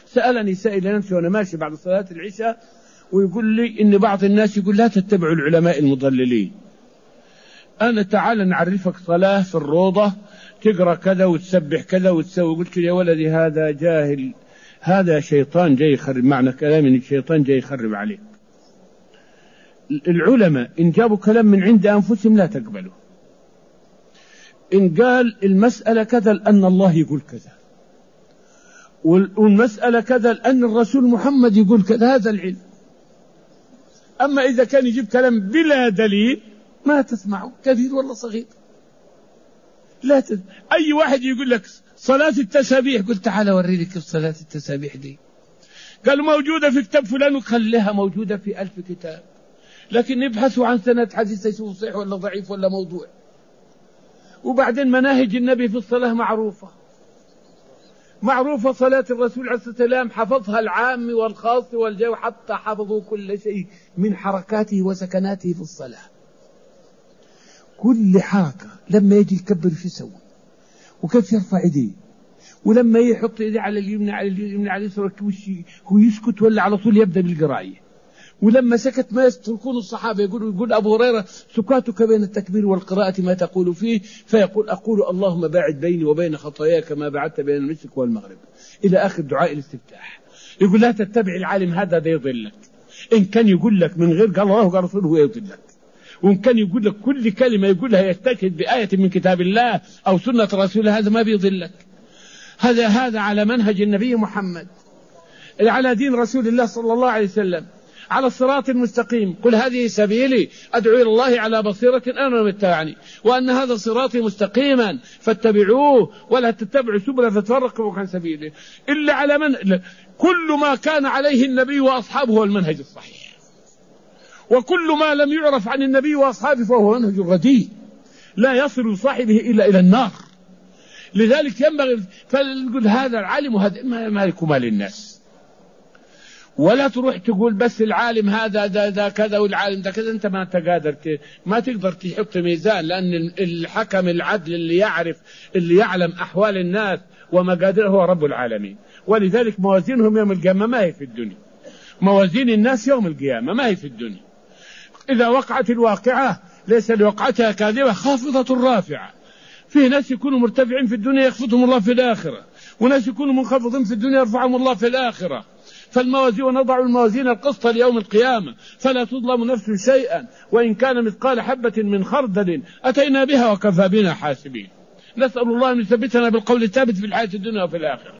سألني سائل أمس وأنا ماشي بعد صلاة العشاء ويقول لي إن بعض الناس يقول لا تتبعوا العلماء المضللين. أنا تعال نعرفك صلاة في الروضة تقرأ كذا وتسبح كذا وتسوي. قلت يا ولدي هذا جاهل، هذا شيطان جاي يخرب، معنى كلامي الشيطان جاي يخرب عليك. العلماء إن جابوا كلام من عند أنفسهم لا تقبله. إن قال المسألة كذا لأن الله يقول كذا، والمسألة كذا لأن الرسول محمد يقول كذا، هذا العلم. أما إذا كان يجيب كلام بلا دليل ما تسمعه، كبير ولا صغير. لا أي واحد يقول لك صلاة التسابيح، قلت تعال أوريك كيف صلاة التسابيح دي. قالوا موجودة في كتاب فلان، وخليها موجودة في 1000 كتاب، لكن يبحثوا عن سند حديث يشوفوا صحيح ولا ضعيف ولا موضوع. وبعدين مناهج النبي في الصلاة معروفة صلاة الرسول عليه الصلاة والسلام حفظها العام والخاص والجو، حتى حفظوا كل شيء من حركاته وسكناته في الصلاة. كل حركة لما يجي يكبر شو يسوي، وكيف يرفع يديه، ولما يحط يديه على اليمنى على اليمنى على اليسرى هو يسكت ولا على طول يبدأ بالقراءة. ولما سكت ما يتركون الصحابة يقول أبو هريرة سكاتك بين التكبير والقراءة ما تقول فيه، فيقول أقول اللهم باعد بيني وبين خطاياي كما بعدت بين المشرق والمغرب، إلى آخر دعاء الاستفتاح. يقول لا تتبع العالم هذا ده يضلك. إن كان يقول لك من غير قال الله وقال رسوله هو يضلك، وإن كان يقول لك كل كلمة يقولها يستشهد بآية من كتاب الله أو سنة رسوله هذا ما بيضلك. هذا على منهج النبي محمد، على دين رسول الله صلى الله عليه وسلم، على الصراط المستقيم. قل هذه سبيلي أدعو إلى الله على بصيرة أنا ومن اتبعني وأن هذا صراطي مستقيما فاتبعوه ولا تتبعوا سبلا فتفرق بكم عن سبيله إلا على من كل ما كان عليه النبي وأصحابه هو المنهج الصحيح، وكل ما لم يعرف عن النبي وأصحابه فهو منهج رديء لا يصل صاحبه إلا إلى النار. لذلك ينبغي فنقول هذا العالم وهذا مالك ومال الناس، ولا تروح تقول بس العالم هذا ده كذا والعالم ده كذا. انت ما تقدر تحط ميزان، لأن الحكم العدل اللي يعلم أحوال الناس ومقاديره هو رب العالمين. ولذلك موازينهم يوم القيامة ما هي في الدنيا، موازين الناس يوم القيامة ما هي في الدنيا. إذا وقعت الواقعة ليس لوقعتها كاذبة خافضة رافعة. في ناس يكونوا مرتفعين في الدنيا يخفضهم الله في الآخرة، وناس يكونوا منخفضين في الدنيا يرفعهم الله في الآخرة. فالموازين ونضع الموازين القسط ليوم القيامة فلا تظلم نفس شيئا وإن كان مثقال حبة من خردل أتينا بها وكفى بنا حاسبين. نسأل الله أن يثبتنا بالقول الثابت في الحياة الدنيا وفي الآخرة.